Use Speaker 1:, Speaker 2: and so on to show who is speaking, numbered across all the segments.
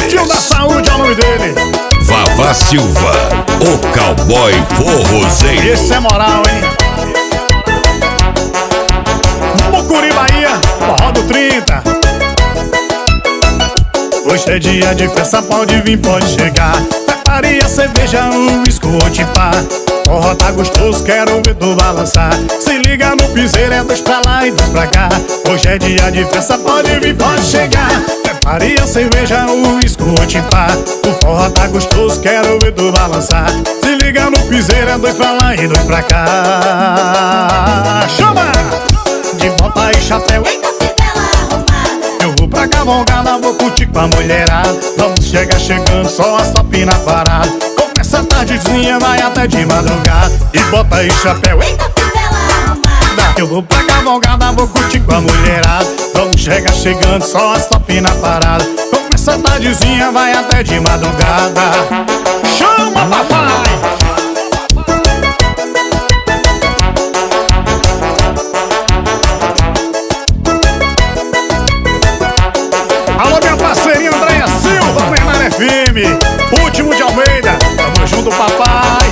Speaker 1: Tio da saúde é o nome dele.
Speaker 2: Vavá Silva, o cowboy forrozeiro.
Speaker 1: Esse é moral, hein? Mucuri, Bahia, forró do 30. Hoje é dia de festa, pode vir, pode chegar. Prepare a cerveja, o uísque, o tipá. Forró tá gostoso, quero ver tu balançar. Se liga no piseiro, é dois pra lá e dois pra cá. Hoje é dia de festa, pode vir, pode chegar. Prepare a cerveja, o uísque, o tipá. O forró tá gostoso, quero ver tu balançar. Se liga no piseiro, é dois pra lá e dois pra cá. Chama! De bota e chapéu, eu vou pra cavalgada, vou curtir com a mulherada. Vamos chegar chegando, só as top na parada. Começa a tardezinha, vai até de madrugada. E bota e chapéu, eu vou pra cavalgada, vou curtir com a mulherada. Vamos chegar chegando, só as top na parada. Começa a tardezinha, vai até de madrugada. Chama, papai! Alô, minha parceirinha Andréia Silva, Plenária FM, Último de Almeida, tamo junto, papai.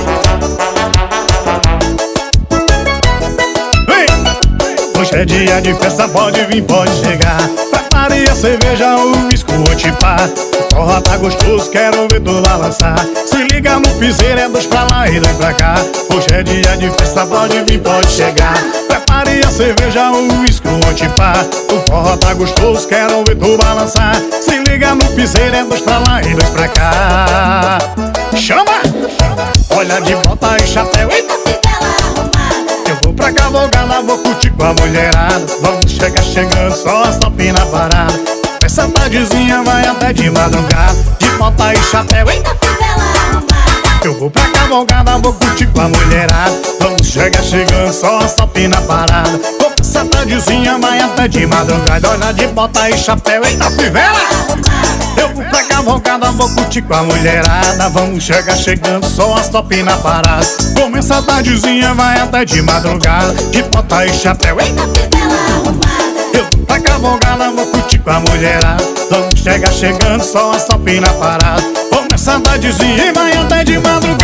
Speaker 1: Vem! Hoje é dia de festa, pode vir, pode chegar. Prepare a cerveja, o uísque, o tipá. O forró tá gostoso, quero ver tu balançar. Se liga no piseiro, é dois pra lá e dois pra cá. Hoje é dia de festa, pode vir, pode chegar. Prepare a cerveja, o uísque, o tipá. O forró tá gostoso, quero ver tu balançar. Se liga no piseiro, é dois pra lá e dois pra cá. Chama! Olha de bota e chapéu, eu vou pra cavalgada, vou curtir com a mulherada. Vamos chegar chegando, só as top na parada. Essa tardezinha vai até de madrugada. De bota e chapéu, eu vou pra cavalgada, vou curtir com a mulherada. Vamos chegar chegando, só as top na parada. Essa tardezinha vai até de madrugada. Olha de bota e chapéu, eita fivela! Eu vou pra cavalgada, vou curtir com a mulherada. Vamos chegar chegando, só as top na parada. Começa a tardezinha, vai até de madrugada. De bota e chapéu, eu vou pra cavalgada, vou curtir com a mulherada. Vamos chegar chegando, só as top na parada. Começa a tardezinha e vai até de madrugada.